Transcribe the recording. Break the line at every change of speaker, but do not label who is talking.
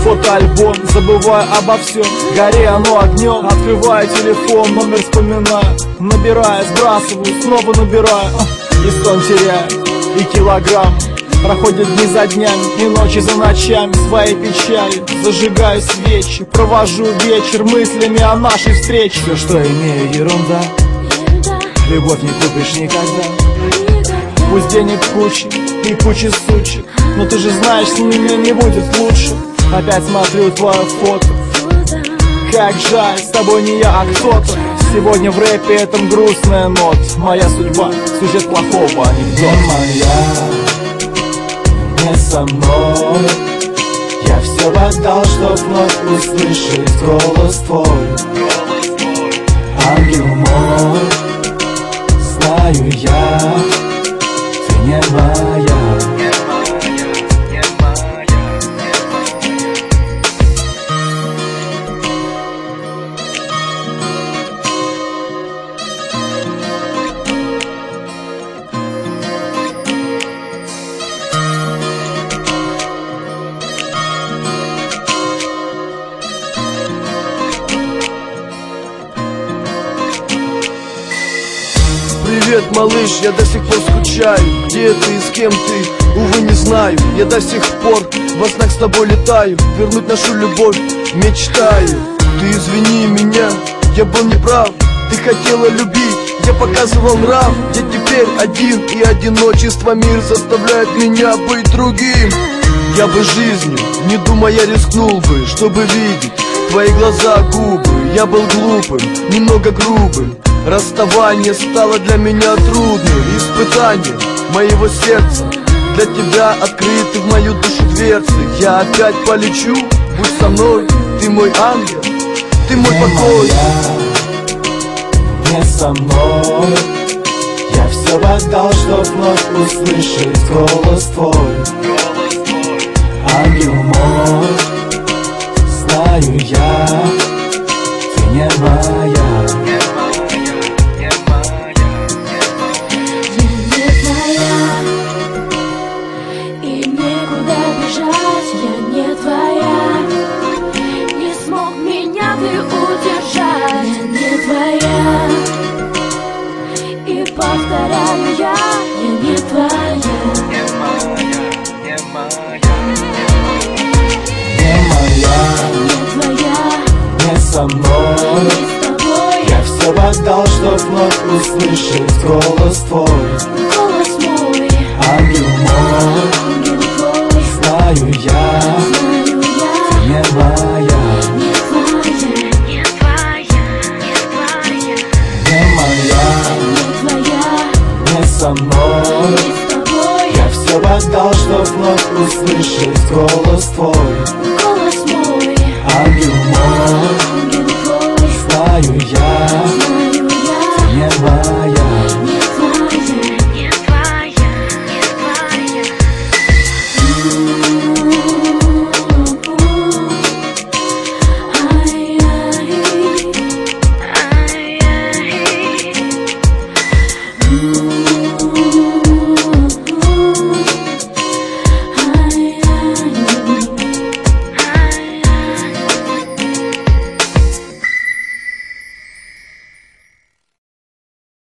фотоальбом, забываю обо всем, горе оно огнем. Открываю телефон, номер вспоминаю, набираю, сбрасываю, снова набираю, и сон теряю, и килограмм. Проходят дни за днями и ночи за ночами, своей печали зажигаю свечи, провожу вечер мыслями о нашей встрече. Все, что имею, ерунда, любовь не купишь никогда. Пусть денег куча и куча сучек, но ты же знаешь, с ними не будет лучше. Опять смотрю твое фото, как жаль, с тобой не я, а кто-то. Сегодня в рэпе этом грустная нота. Моя судьба, сюжет плохого анекдота. Не со мной, я все отдал, чтоб вновь услышать голос твой. Ангел мой, знаю я, ты не моя.
Привет, малыш, я до сих пор скучаю. Где ты и с кем ты? Увы, не знаю. Я до сих пор во снах с тобой летаю. Вернуть нашу любовь мечтаю. Ты извини меня, я был неправ. Ты хотела любить, я показывал нрав. Я теперь один, и одиночество мир заставляет меня быть другим. Я бы жизнью, не думая, рискнул бы, чтобы видеть твои глаза, губы. Я был глупым, немного грубым. Расставание стало для меня трудным испытанием моего сердца. Для тебя открыты в мою душу дверцы. Я опять полечу, будь со мной. Ты мой ангел, ты мой покой.
Не со мной, я все отдал, чтоб вновь услышать голос твой. Ангел мой, знаю я, ты не моя.
Повторяю я не твоя.
Не моя, не моя, не моя,
не твоя.
Не со мной,
не с тобой.
Я все отдал, чтоб вновь услышать голос твой.
Голос мой,
ангел мой,
ангел твой.
Знаю я, ты не моя.
Не твоя, не твоя, не твоя.
Не моя, не со мной,
не с тобой.
Я все отдал, чтоб вновь услышать голос твой.
Голос мой,
ангел мой,
ангел твой.
Знаю я,
Знаю я,
ты не моя.